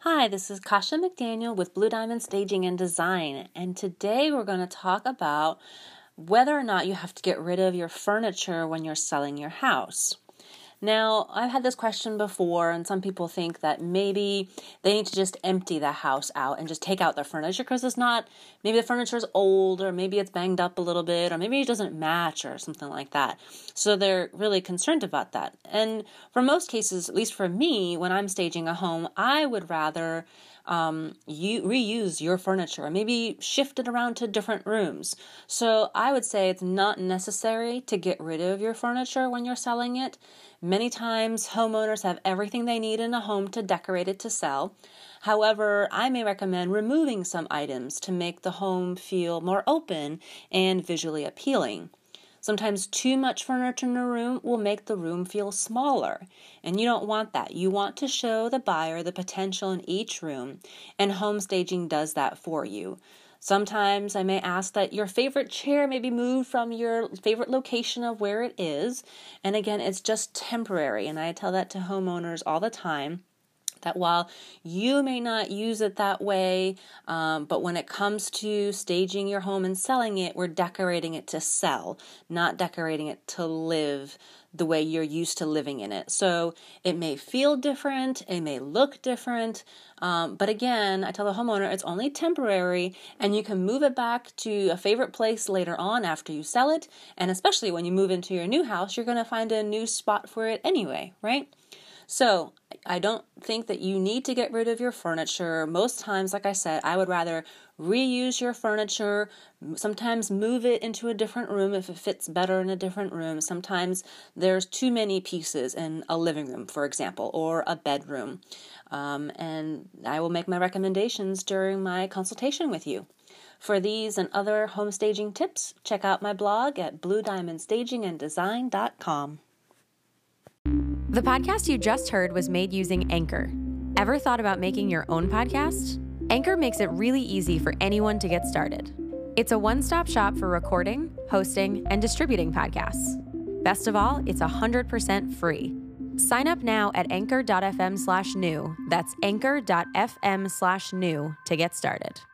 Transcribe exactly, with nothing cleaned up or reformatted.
Hi, this is Kasha McDaniel with Blue Diamond Staging and Design, and today we're going to talk about whether or not you have to get rid of your furniture when you're selling your house. Now, I've had this question before, and some people think that maybe they need to just empty the house out and just take out their furniture because it's not, maybe the furniture is old, or maybe it's banged up a little bit, or maybe it doesn't match or something like that. So they're really concerned about that. And for most cases, at least for me, when I'm staging a home, I would rather um, you reuse your furniture, or maybe shift it around to different rooms. So I would say it's not necessary to get rid of your furniture when you're selling it. Many times, homeowners have everything they need in a home to decorate it to sell. However, I may recommend removing some items to make the home feel more open and visually appealing. Sometimes too much furniture in a room will make the room feel smaller, and you don't want that. You want to show the buyer the potential in each room, and home staging does that for you. Sometimes I may ask that your favorite chair may be moved from your favorite location of where it is. And again, it's just temporary. And I tell that to homeowners all the time, that while you may not use it that way, um, but when it comes to staging your home and selling it, we're decorating it to sell, not decorating it to live the way you're used to living in it. So it may feel different, it may look different, um, but again, I tell the homeowner it's only temporary, and you can move it back to a favorite place later on after you sell it, and especially when you move into your new house, you're going to find a new spot for it anyway, right? So I don't think that you need to get rid of your furniture. Most times, like I said, I would rather reuse your furniture, sometimes move it into a different room if it fits better in a different room. Sometimes there's too many pieces in a living room, for example, or a bedroom. Um, and I will make my recommendations during my consultation with you. For these and other home staging tips, check out my blog at blue diamond staging and design dot com. The podcast you just heard was made using Anchor. Ever thought about making your own podcast? Anchor makes it really easy for anyone to get started. It's a one-stop shop for recording, hosting, and distributing podcasts. Best of all, it's one hundred percent free. Sign up now at anchor dot f m slash new. That's anchor dot f m slash new to get started.